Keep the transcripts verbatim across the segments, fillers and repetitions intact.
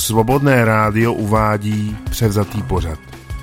Svobodné rádio uvádí převzatý pořad.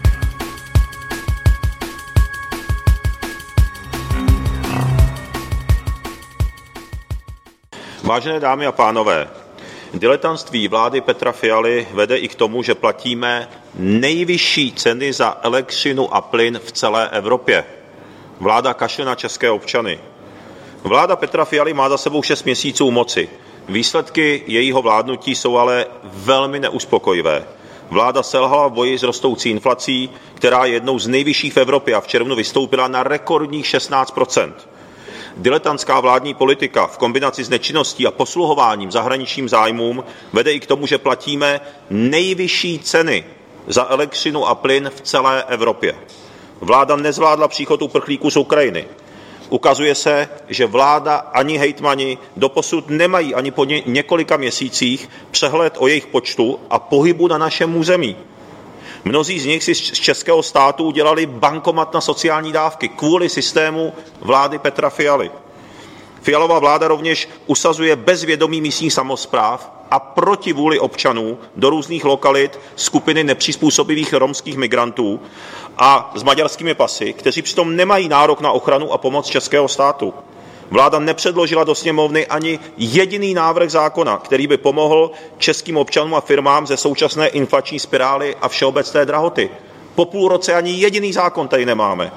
Vážené dámy a pánové, diletantství vlády Petra Fialy vede i k tomu, že platíme nejvyšší ceny za elektřinu a plyn v celé Evropě. Vláda kašle na české občany. Vláda Petra Fialy má za sebou šest měsíců moci. Výsledky jejího vládnutí jsou ale velmi neuspokojivé. Vláda selhala v boji s rostoucí inflací, která je jednou z nejvyšších v Evropě a v červnu vystoupila na rekordních šestnáct procent. Diletantská vládní politika v kombinaci s nečinností a posluhováním zahraničním zájmům vede i k tomu, že platíme nejvyšší ceny za elektřinu a plyn v celé Evropě. Vláda nezvládla příchod uprchlíků z Ukrajiny. Ukazuje se, že vláda ani hejtmani doposud nemají ani po ně, několika měsících přehled o jejich počtu a pohybu na našem území. Mnozí z nich si z českého státu udělali bankomat na sociální dávky kvůli systému vlády Petra Fialy. Fialova vláda rovněž usazuje bez vědomí místních samospráv a proti vůli občanů do různých lokalit skupiny nepřizpůsobivých romských migrantů a s maďarskými pasy, kteří přitom nemají nárok na ochranu a pomoc českého státu. Vláda nepředložila do sněmovny ani jediný návrh zákona, který by pomohl českým občanům a firmám ze současné inflační spirály a všeobecné drahoty. Po půl roce ani jediný zákon tady nemáme.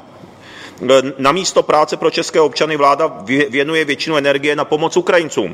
Namísto práce pro české občany vláda věnuje většinu energie na pomoc Ukrajincům.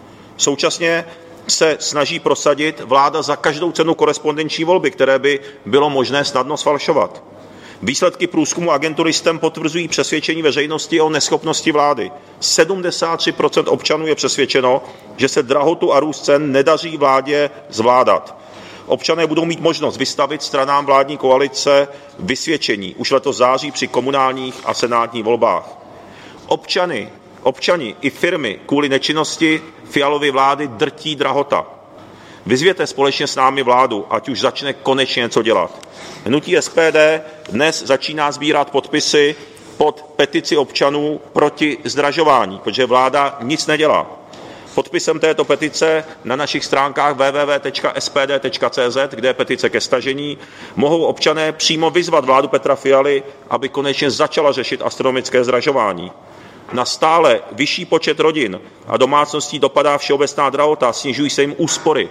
Současně se snaží prosadit vláda za každou cenu korespondenční volby, které by bylo možné snadno sfalšovat. Výsledky průzkumu agentury STEM potvrzují přesvědčení veřejnosti o neschopnosti vlády. sedmdesát tři procent občanů je přesvědčeno, že se drahotu a růst cen nedaří vládě zvládat. Občané budou mít možnost vystavit stranám vládní koalice vysvědčení už letos září při komunálních a senátních volbách. Občany, občani i firmy kvůli nečinnosti Fialovy vlády drtí drahota. Vyzvěte společně s námi vládu, ať už začne konečně něco dělat. Hnutí S P D dnes začíná sbírat podpisy pod petici občanů proti zdražování, protože vláda nic nedělá. Podpisem této petice na našich stránkách w w w tečka s p d tečka c z, kde je petice ke stažení, mohou občané přímo vyzvat vládu Petra Fialy, aby konečně začala řešit astronomické zdražování. Na stále vyšší počet rodin a domácností dopadá všeobecná drahota, snižují se jim úspory,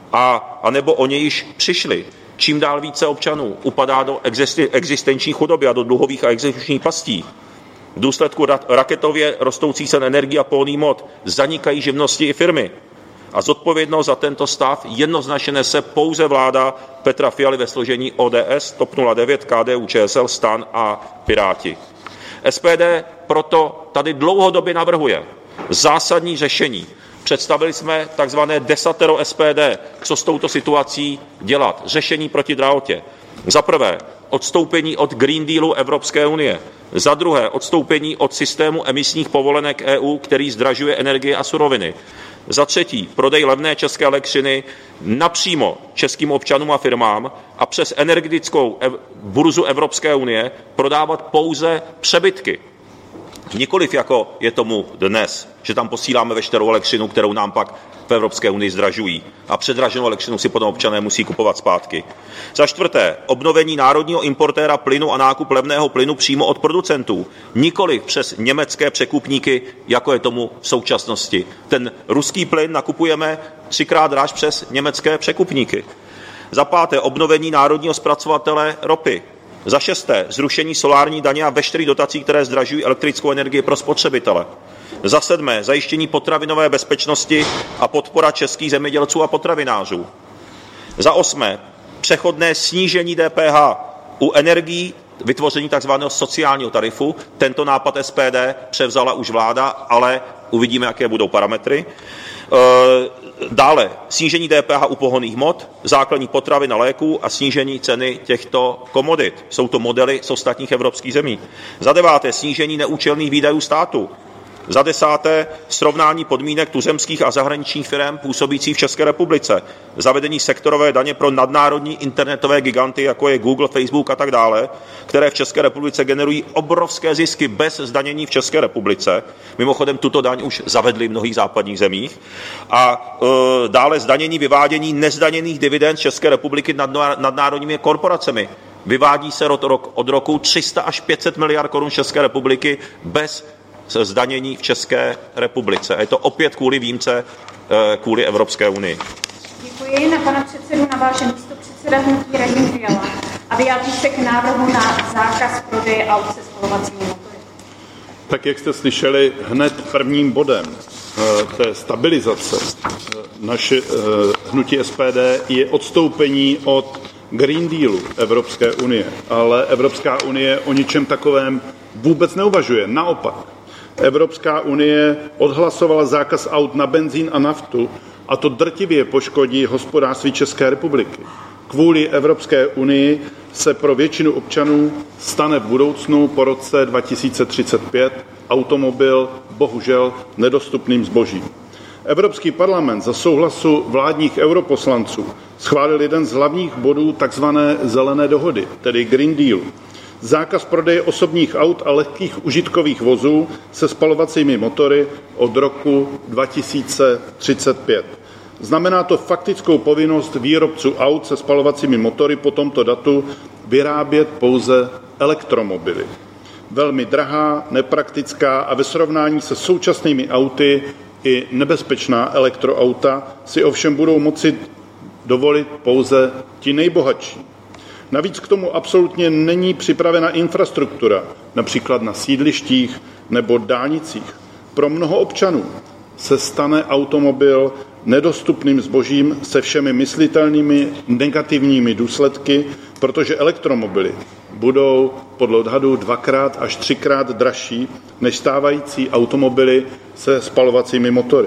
a, a nebo o ně již přišli. Čím dál více občanů upadá do existenční chudoby a do dluhových a exekučních pastí. V důsledku raketově rostoucí cen energie a pohonných hmot zanikají živnosti i firmy. A zodpovědnost za tento stav jednoznačně nese pouze vláda Petra Fialy ve složení O D S, T O P nula devět, K D U Č S L, STAN a Piráti. S P D proto tady dlouhodobě navrhuje zásadní řešení. Představili jsme takzvané desatero S P D, co s touto situací dělat. Řešení proti drahotě. Za prvé, odstoupení od Green Dealu Evropské unie. Za druhé, odstoupení od systému emisních povolenek E U, který zdražuje energie a suroviny. Za třetí, prodej levné české elektřiny napřímo českým občanům a firmám a přes energetickou burzu Evropské unie prodávat pouze přebytky. Nikoliv jako je tomu dnes, že tam posíláme veškerou elektřinu, kterou nám pak v Evropské unii zdražují. A předraženou elektřinu si potom občané musí kupovat zpátky. Za čtvrté, obnovení národního importéra plynu a nákup levného plynu přímo od producentů. Nikoliv přes německé překupníky, jako je tomu v současnosti. Ten ruský plyn nakupujeme třikrát dráž přes německé překupníky. Za páté, obnovení národního zpracovatele ropy. Za šesté, zrušení solární daně a veškerých dotací, které zdražují elektrickou energii pro spotřebitele. Za sedmé, zajištění potravinové bezpečnosti a podpora českých zemědělců a potravinářů. Za osmé, přechodné snížení D P H u energií, vytvoření tzv. Sociálního tarifu. Tento nápad S P D převzala už vláda, ale uvidíme, jaké budou parametry. Dále snížení D P H u pohonných hmot, základních potravin a léků a snížení ceny těchto komodit. Jsou to modely z ostatních evropských zemí. Za deváté, snížení neúčelných výdajů státu. Za desáté, srovnání podmínek tuzemských a zahraničních firm působících v České republice. Zavedení sektorové daně pro nadnárodní internetové giganty, jako je Google, Facebook a tak dále, které v České republice generují obrovské zisky bez zdanění v České republice. Mimochodem tuto daň už zavedli v mnohých západních zemích. A e, dále zdanění vyvádění nezdaněných dividend z České republiky nad nadnárodními korporacemi. Vyvádí se od, rok, od roku tři sta až pět set miliard korun z České republiky bez zdanění v České republice. A je to opět kvůli výjimce, kvůli Evropské unii. Děkuji. Na pana předsedu naváže místopředseda hnutí Radim Fiala a vyjádří se k návrhu na zákaz prodeje aut se spalovacími motory. Tak jak jste slyšeli, hned prvním bodem té stabilizace naše hnutí S P D je odstoupení od Green Dealu Evropské unie. Ale Evropská unie o ničem takovém vůbec neuvažuje. Naopak, Evropská unie odhlasovala zákaz aut na benzín a naftu a to drtivě poškodí hospodářství České republiky. Kvůli Evropské unii se pro většinu občanů stane v budoucnu po roce dva tisíce třicet pět automobil bohužel nedostupným zbožím. Evropský parlament za souhlasu vládních europoslanců schválil jeden z hlavních bodů takzvané zelené dohody, tedy Green Deal. Zákaz prodeje osobních aut a lehkých užitkových vozů se spalovacími motory od roku dva tisíce třicet pět. Znamená to faktickou povinnost výrobců aut se spalovacími motory po tomto datu vyrábět pouze elektromobily. Velmi drahá, nepraktická a ve srovnání se současnými auty i nebezpečná elektroauta si ovšem budou moci dovolit pouze ti nejbohatší. Navíc k tomu absolutně není připravena infrastruktura, například na sídlištích nebo dálnicích. Pro mnoho občanů se stane automobil nedostupným zbožím se všemi myslitelnými negativními důsledky, protože elektromobily budou podle odhadu dvakrát až třikrát dražší než stávající automobily se spalovacími motory.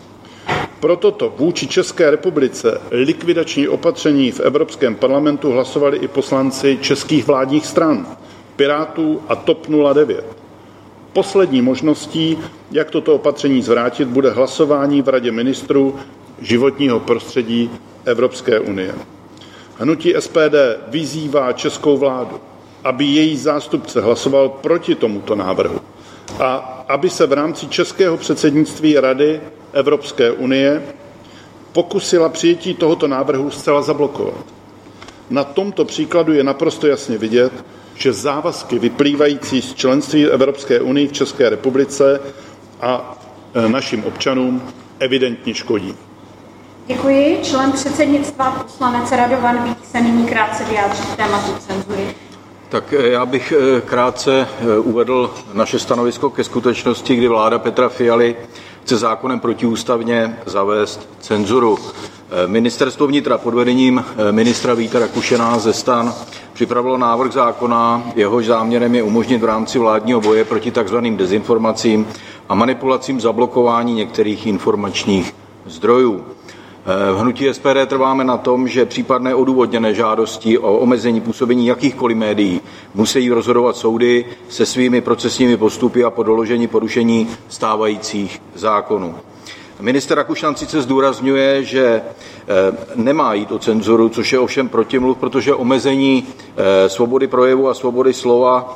Pro toto vůči České republice likvidační opatření v Evropském parlamentu hlasovali i poslanci českých vládních stran, Pirátů a TOP nula devět. Poslední možností, jak toto opatření zvrátit, bude hlasování v Radě ministrů životního prostředí Evropské unie. Hnutí S P D vyzývá českou vládu, aby její zástupce hlasoval proti tomuto návrhu a aby se v rámci českého předsednictví Rady Evropské unie pokusila přijetí tohoto návrhu zcela zablokovat. Na tomto příkladu je naprosto jasně vidět, že závazky vyplývající z členství Evropské unie v České republice a našim občanům evidentně škodí. Děkuji. Člen předsednictva poslanec Radovan Vích se nyní krátce vyjádří k tématu cenzury. Tak já bych krátce uvedl naše stanovisko ke skutečnosti, kdy vláda Petra Fialy chce zákonem protiústavně zavést cenzuru. Ministerstvo vnitra pod vedením ministra Víta Rakušana ze STAN připravilo návrh zákona, jehož záměrem je umožnit v rámci vládního boje proti takzvaným dezinformacím a manipulacím zablokování některých informačních zdrojů. V hnutí S P D trváme na tom, že případné odůvodněné žádosti o omezení působení jakýchkoliv médií musí rozhodovat soudy se svými procesními postupy a po doložení porušení stávajících zákonů. Ministr Rakušan sice zdůrazňuje, že nemá jít o cenzuru, což je ovšem protimluv, protože omezení svobody projevu a svobody slova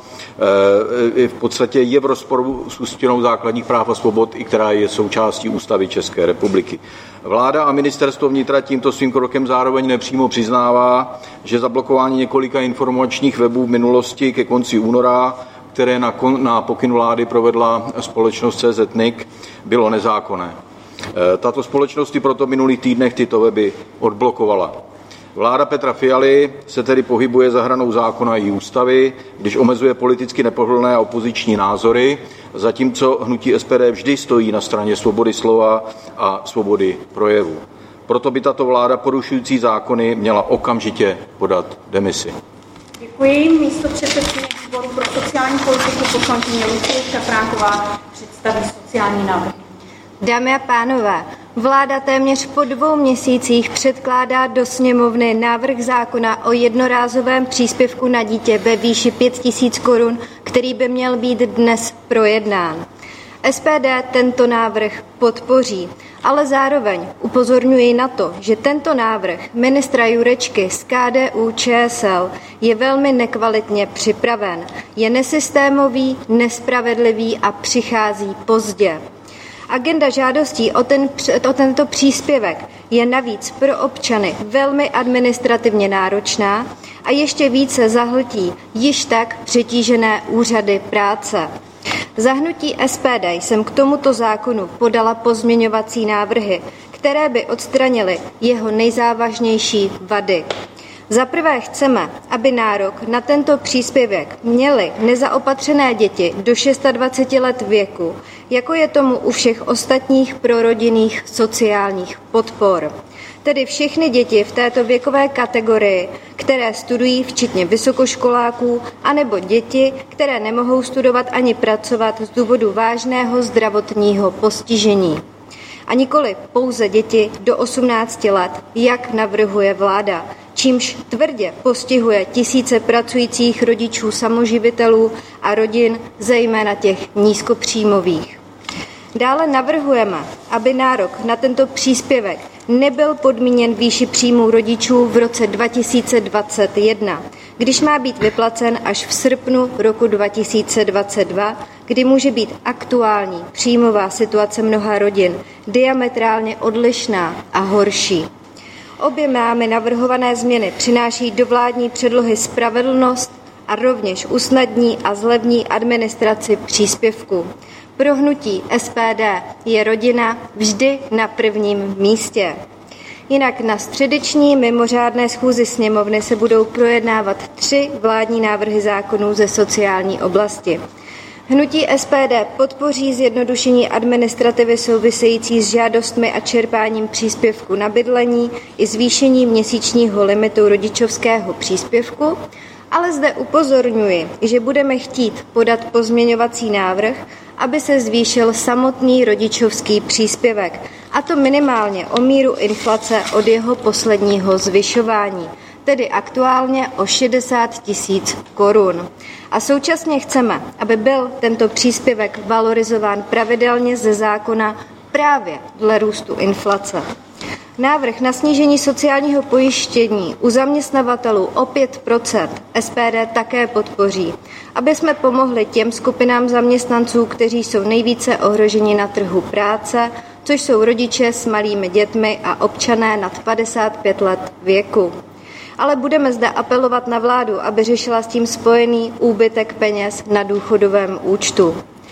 v podstatě je v rozporu s Listinou základních práv a svobod, i která je součástí Ústavy České republiky. Vláda a ministerstvo vnitra tímto svým krokem zároveň nepřímo přiznává, že zablokování několika informačních webů v minulosti ke konci února, které na, na pokyn vlády provedla společnost C Z N I C, bylo nezákonné. Tato společnost proto v minulých týdnech tyto weby odblokovala. Vláda Petra Fialy se tedy pohybuje za hranou zákona i ústavy, když omezuje politicky nepohodlné a opoziční názory, zatímco hnutí S P D vždy stojí na straně svobody slova a svobody projevu. Proto by tato vláda porušující zákony měla okamžitě podat demisi. Děkuji. Místo předsedkyně výboru pro sociální politiku poslankyně Lucie Šafránková představí sociální návrh. Dámy a pánové, vláda téměř po dvou měsících předkládá do sněmovny návrh zákona o jednorázovém příspěvku na dítě ve výši pět tisíc korun, který by měl být dnes projednán. S P D tento návrh podpoří, ale zároveň upozorňuji na to, že tento návrh ministra Jurečky z K D U Č S L je velmi nekvalitně připraven, je nesystémový, nespravedlivý a přichází pozdě. Agenda žádostí o, ten, o tento příspěvek je navíc pro občany velmi administrativně náročná a ještě více zahltí již tak přetížené úřady práce. Za hnutí S P D jsem k tomuto zákonu podala pozměňovací návrhy, které by odstranily jeho nejzávažnější vady. Za prvé chceme, aby nárok na tento příspěvek měly nezaopatřené děti do dvacet šest let věku, jako je tomu u všech ostatních prorodinných sociálních podpor. Tedy všechny děti v této věkové kategorii, které studují včetně vysokoškoláků, anebo děti, které nemohou studovat ani pracovat z důvodu vážného zdravotního postižení. A nikoli pouze děti do osmnácti let, jak navrhuje vláda, čímž tvrdě postihuje tisíce pracujících rodičů samoživitelů a rodin, zejména těch nízkopříjmových. Dále navrhujeme, aby nárok na tento příspěvek nebyl podmíněn výši příjmů rodičů v roce dva tisíce dvacet jedna, když má být vyplacen až v srpnu roku dva tisíce dvacet dva, kdy může být aktuální příjmová situace mnoha rodin diametrálně odlišná a horší. Obě námi navrhované změny přináší do vládní předlohy spravedlnost a rovněž usnadní a zlevní administraci příspěvku. Pro hnutí S P D je rodina vždy na prvním místě. Jinak na středeční mimořádné schůzi sněmovny se budou projednávat tři vládní návrhy zákonů ze sociální oblasti. Hnutí S P D podpoří zjednodušení administrativy související s žádostmi a čerpáním příspěvku na bydlení i zvýšení měsíčního limitu rodičovského příspěvku, ale zde upozorňuji, že budeme chtít podat pozměňovací návrh, aby se zvýšil samotný rodičovský příspěvek, a to minimálně o míru inflace od jeho posledního zvyšování, tedy aktuálně o šedesát tisíc korun. A současně chceme, aby byl tento příspěvek valorizován pravidelně ze zákona právě dle růstu inflace. Návrh na snížení sociálního pojištění u zaměstnavatelů o pět procent S P D také podpoří, aby jsme pomohli těm skupinám zaměstnanců, kteří jsou nejvíce ohroženi na trhu práce, což jsou rodiče s malými dětmi a občané nad padesát pět let věku. Ale budeme zde apelovat na vládu, aby řešila s tím spojený úbytek peněz na důchodovém účtu.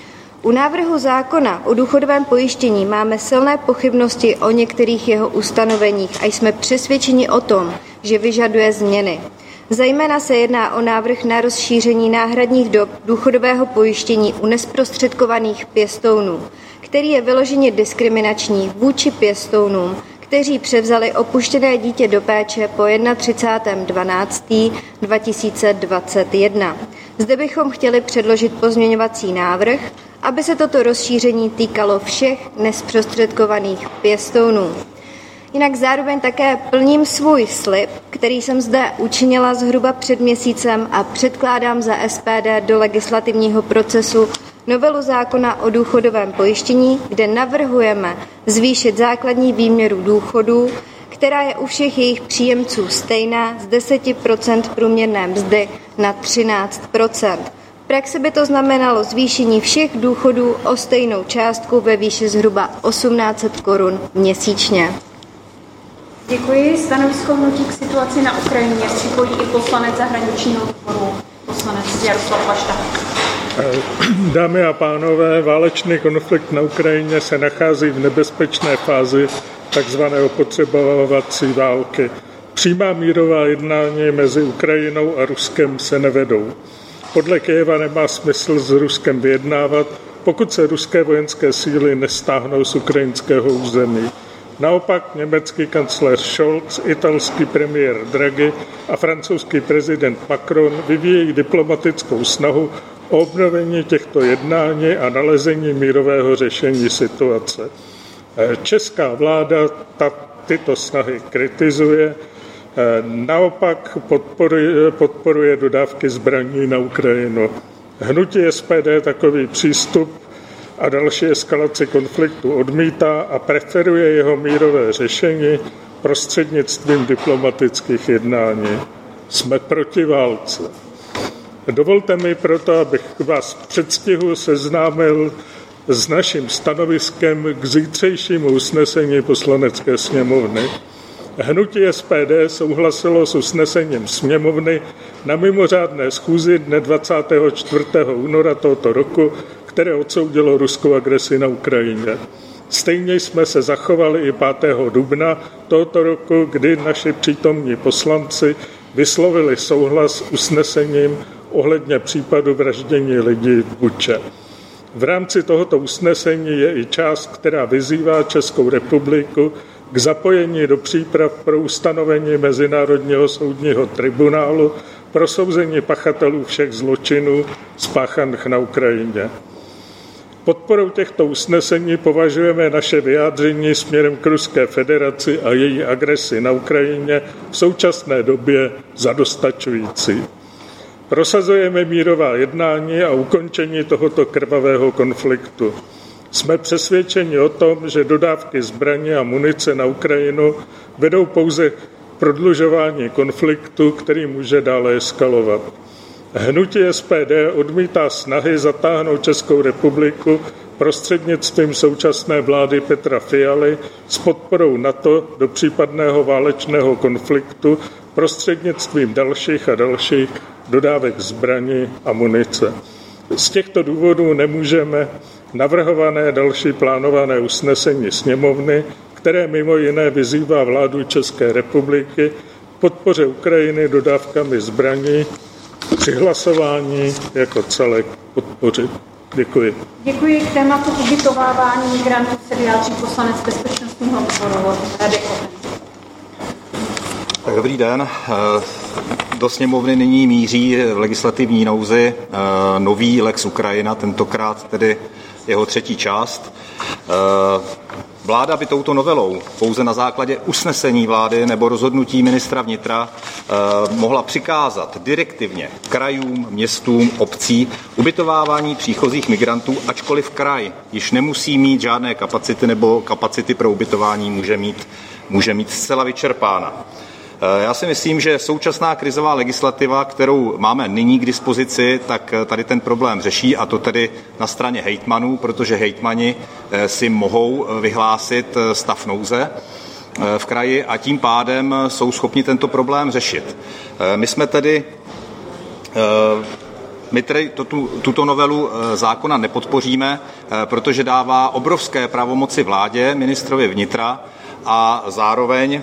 U návrhu zákona o důchodovém pojištění máme silné pochybnosti o některých jeho ustanoveních a jsme přesvědčeni o tom, že vyžaduje změny. Zejména se jedná o návrh na rozšíření náhradních dob důchodového pojištění u nezprostředkovaných pěstounů, který je vyloženě diskriminační vůči pěstounům, kteří převzali opuštěné dítě do péče po třicátého prvního dvanáctého dva tisíce dvacet jedna. Zde bychom chtěli předložit pozměňovací návrh, aby se toto rozšíření týkalo všech nezprostředkovaných pěstounů. Jinak zároveň také plním svůj slib, který jsem zde učinila zhruba před měsícem a předkládám za S P D do legislativního procesu novelu zákona o důchodovém pojištění, kde navrhujeme zvýšit základní výměru důchodů, která je u všech jejich příjemců stejná z deset procent průměrné mzdy na třináct procent. V praxi by to znamenalo zvýšení všech důchodů o stejnou částku ve výši zhruba osmnáct set korun měsíčně. Děkuji. Stanovisko hnutí k situaci na Ukrajině připojí i poslanec zahraničního výboru, poslanec Jaroslav Bašta. Dámy a pánové, válečný konflikt na Ukrajině se nachází v nebezpečné fázi takzvané opotřebovací války. Přímá mírová jednání mezi Ukrajinou a Ruskem se nevedou. Podle Kyjeva nemá smysl s Ruskem vyjednávat, pokud se ruské vojenské síly nestáhnou z ukrajinského území. Naopak německý kancléř Scholz, italský premiér Draghi a francouzský prezident Macron vyvíjejí diplomatickou snahu o obnovení těchto jednání a nalezení mírového řešení situace. Česká vláda ta, tyto snahy kritizuje, naopak podporuje, podporuje dodávky zbraní na Ukrajinu. Hnutí S P D takový přístup a další eskalaci konfliktu odmítá a preferuje jeho mírové řešení prostřednictvím diplomatických jednání. Jsme proti válce. Dovolte mi proto, abych vás v předstihu seznámil s naším stanoviskem k zítřejšímu usnesení Poslanecké sněmovny. Hnutí S P D souhlasilo s usnesením sněmovny na mimořádné schůzi dne dvacátého čtvrtého února tohoto roku, které odsoudilo ruskou agresi na Ukrajině. Stejně jsme se zachovali i pátého dubna tohoto roku, kdy naši přítomní poslanci vyslovili souhlas s usnesením ohledně případu vraždění lidí v Buče. V rámci tohoto usnesení je i část, která vyzývá Českou republiku k zapojení do příprav pro ustanovení Mezinárodního soudního tribunálu pro souzení pachatelů všech zločinů spáchaných na Ukrajině. Podporou těchto usnesení považujeme naše vyjádření směrem k Ruské federaci a její agresi na Ukrajině v současné době za dostačující. Prosazujeme mírová jednání a ukončení tohoto krvavého konfliktu. Jsme přesvědčeni o tom, že dodávky zbraní a munice na Ukrajinu vedou pouze k prodlužování konfliktu, který může dále eskalovat. Hnutí S P D odmítá snahy zatáhnout Českou republiku prostřednictvím současné vlády Petra Fialy s podporou NATO do případného válečného konfliktu prostřednictvím dalších a dalších dodávek zbraní a munice. Z těchto důvodů nemůžeme navrhované další plánované usnesení sněmovny, které mimo jiné vyzývá vládu České republiky k podpoře Ukrajiny dodávkami zbraní, při hlasování jako celek podpořit. Děkuji. Děkuji. K tématu ubytovávání migrantů se vyjádří poslanec bezpečnostního výboru Radek Koten. Tak dobrý den. Do sněmovny nyní míří v legislativní nouzi nový Lex Ukrajina, tentokrát tedy jeho třetí část. Vláda by touto novelou pouze na základě usnesení vlády nebo rozhodnutí ministra vnitra mohla přikázat direktivně krajům, městům, obcí ubytovávání příchozích migrantů, ačkoliv kraj již nemusí mít žádné kapacity nebo kapacity pro ubytování může mít, může mít zcela vyčerpána. Já si myslím, že současná krizová legislativa, kterou máme nyní k dispozici, tak tady ten problém řeší, a to tedy na straně hejtmanů, protože hejtmani si mohou vyhlásit stav nouze v kraji a tím pádem jsou schopni tento problém řešit. My jsme tedy My tedy tuto novelu zákona nepodpoříme, protože dává obrovské pravomoci vládě, ministrovi vnitra a zároveň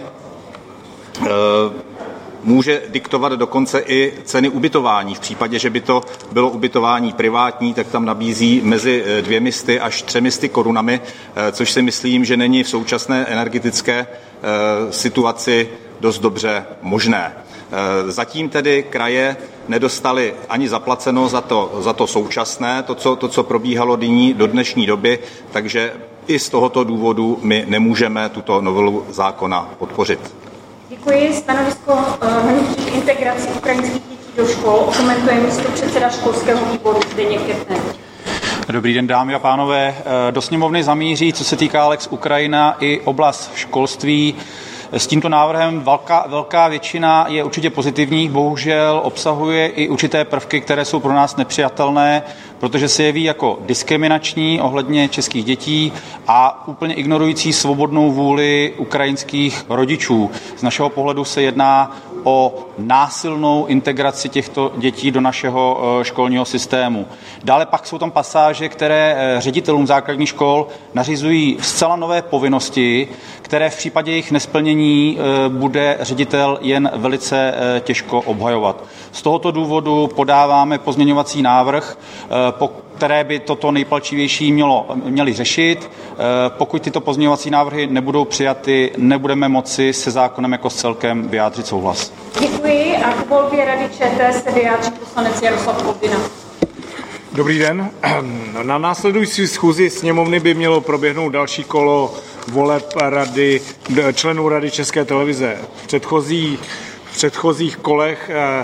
může diktovat dokonce i ceny ubytování. V případě, že by to bylo ubytování privátní, tak tam nabízí mezi dvěmi sty až třemi sty korunami, což si myslím, že není v současné energetické situaci dost dobře možné. Zatím tedy kraje nedostali ani zaplaceno za to, za to současné, to co, to, co probíhalo nyní do dnešní doby, takže i z tohoto důvodu my nemůžeme tuto novelu zákona podpořit. Děkuji. Stanovisko hnutí k integraci ukrajinských dětí do škol okomentuje místopředseda školského výboru Zdeněk Kettner. Dobrý den, dámy a pánové. Do sněmovny zamíří, co se týká Lex Ukrajina, i oblast školství. S tímto návrhem velká, velká většina je určitě pozitivních, bohužel obsahuje i určité prvky, které jsou pro nás nepřijatelné, protože se jeví jako diskriminační ohledně českých dětí a úplně ignorující svobodnou vůli ukrajinských rodičů. Z našeho pohledu se jedná o násilnou integraci těchto dětí do našeho školního systému. Dále pak jsou tam pasáže, které ředitelům základních škol nařizují zcela nové povinnosti, které v případě jejich nesplnění bude ředitel jen velice těžko obhajovat. Z tohoto důvodu podáváme pozměňovací návrh, po které by toto nejpalčivější mělo, měli řešit. Pokud tyto pozměňovací návrhy nebudou přijaty, nebudeme moci se zákonem jako s celkem vyjádřit souhlas. Děkuji a k volbě Rady ČT se vyjádří poslanec Jaroslav Foldyna. Dobrý den. Na následující schůzi sněmovny by mělo proběhnout další kolo voleb rady, členů Rady České televize. V předchozí, v předchozích kolech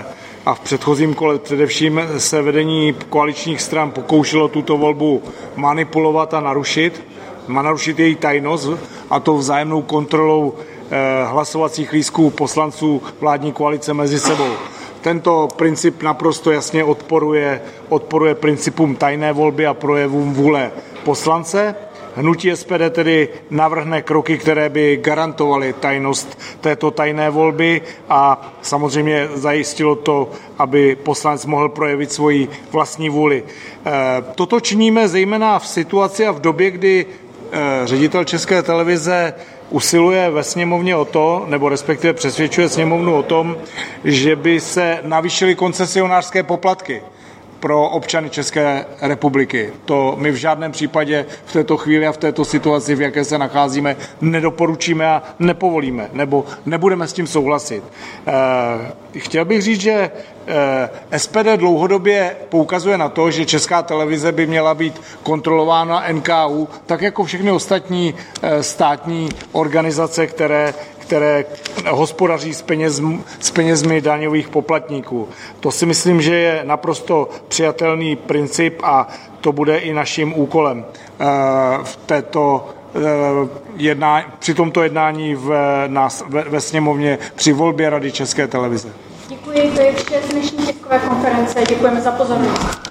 a v předchozím kole především se vedení koaličních stran pokoušelo tuto volbu manipulovat a narušit, narušit její tajnost, a to vzájemnou kontrolou hlasovacích lístků poslanců vládní koalice mezi sebou. Tento princip naprosto jasně odporuje, odporuje principům tajné volby a projevům vůle poslance. Hnutí S P D tedy navrhne kroky, které by garantovaly tajnost této tajné volby a samozřejmě zajistilo to, aby poslanec mohl projevit svoji vlastní vůli. Toto činíme zejména v situaci a v době, kdy ředitel České televize usiluje ve sněmovně o to, nebo respektive přesvědčuje sněmovnu o tom, že by se navýšily koncesionářské poplatky pro občany České republiky. To my v žádném případě v této chvíli a v této situaci, v jaké se nacházíme, nedoporučíme a nepovolíme, nebo nebudeme s tím souhlasit. Chtěl bych říct, že S P D dlouhodobě poukazuje na to, že Česká televize by měla být kontrolována N K U, tak jako všechny ostatní státní organizace, které které hospodaří s, peněz, s penězmi daňových poplatníků. To si myslím, že je naprosto přijatelný princip a to bude i naším úkolem v této jednání, při tomto jednání v, na, ve, ve sněmovně při volbě Rady České televize. Děkuji, to je vše z dnešní tiskové konference. Děkujeme za pozornost.